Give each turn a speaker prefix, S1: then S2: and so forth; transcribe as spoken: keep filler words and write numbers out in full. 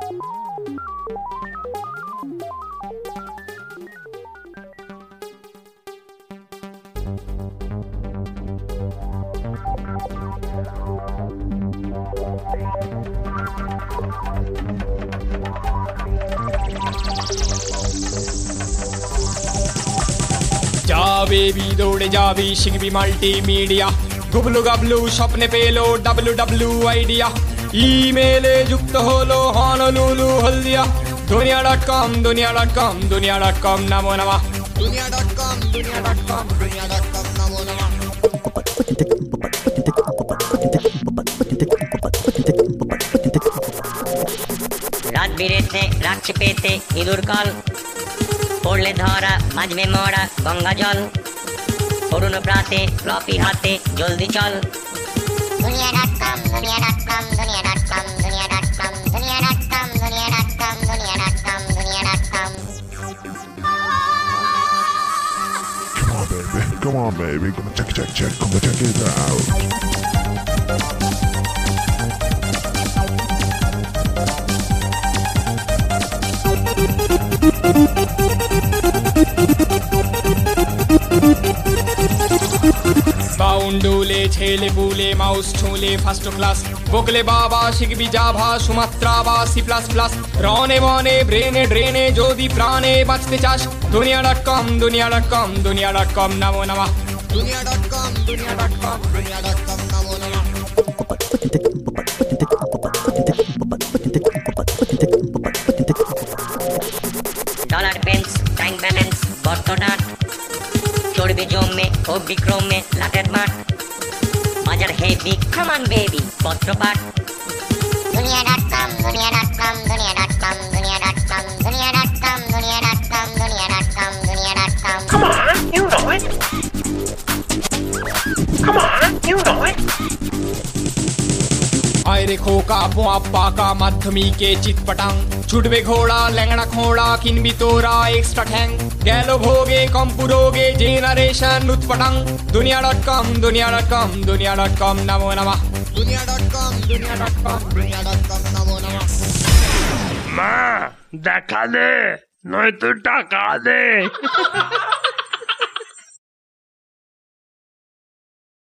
S1: Baby দৌড়ে যাবি শিখবি multimedia Gublu Gablu স্বপ্নে পেলো ডাব্লু ডাব্লু আইডিয়া ইমেলে যুক্ত হলো হনলুলু হলদিয়া দুনিয়া ডট কম দুনিয়া ডট কম দুনিয়া ডট কম নামো নামা দুনিয়া ডট কম দুনিয়া ডট কম দুনিয়া ডট কম নামো নামা
S2: রাত বিরেতে রাখছে পেতে ইঁদুর কল পড়লে ধরা বাজবে মরা গঙ্গা জল অরুণ প্রাতে ফ্লপি হাতে জলদি চল দুনিয়া ডট কম দুনিয়া ডট কম দুনিয়া ডট কম দুনিয়া ডট কম দুনিয়া ডট কম দুনিয়া ডট কম দুনিয়া ডট কম দুনিয়া dot com
S3: Come on, baby. Come on, baby. Gonna check, check, check. Come on, check it out.
S1: বাউন্ডুলে ছেলে বুলে মাউস ছুলে ফার্স্ট ক্লাস বকলে বাবা শিখবি জাভা সুমাত্রা বা সি প্লাস প্লাস রনে মনে ব্রেনে ড্রেনে যদি প্রাণে বাঁচতে চাস দুনিয়া ডট কম দুনিয়া ডট কম দুনিয়া ডট কম নামো নামা দুনিয়া ডট কম দুনিয়া ডট কম দুনিয়া ডট কম নামো নামা
S2: ডলার পেন্স ব্যাংক ব্যালেন্স বর্তনাট চড়বে জমে ও বিক্রমে লাটের মাঠ বাজার হেভি খামান বেবি পত্রপাঠ দুনিয়া ডট কম দুনিয়া ডট কম দুনিয়া ডট কম দুনিয়া ডট কম দুনিয়া ডট কম দুনিয়া ডট কম দুনিয়া ডট কম দুনিয়া dot com
S4: Come on, you know it. Come on, you know it.
S1: আয়রে খোকা পোয়া পাকা মাধ্যমিকে চিৎপটাং ছুটবে ঘোড়া ল্যাংড়া খোঁড়া কিনবি তোরা এক্সট্রা ঠ্যাং গেল ভোগে কম্পুরোগে জেনারেশন উৎপটাং দুনিয়া ডট কম দুনিয়া ডট কম দুনিয়া ডট কম নামো নামা দুনিয়া ডট কম দুনিয়া ডট কম দুনিয়া ডট কম নামো নামা
S4: মা দেখা দে নয়তো টাকা দে